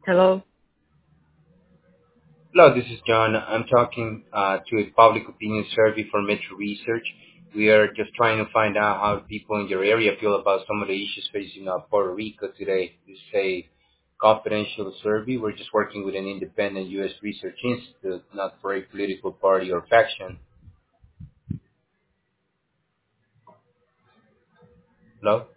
Hello. Hello, this is John. I'm talking to a public opinion survey for Metro Research. We are just trying to find out how people in your area feel about some of the issues facing Puerto Rico today. This is a confidential survey. We're just working with an independent U.S. research institute, not for a political party or faction. Hello?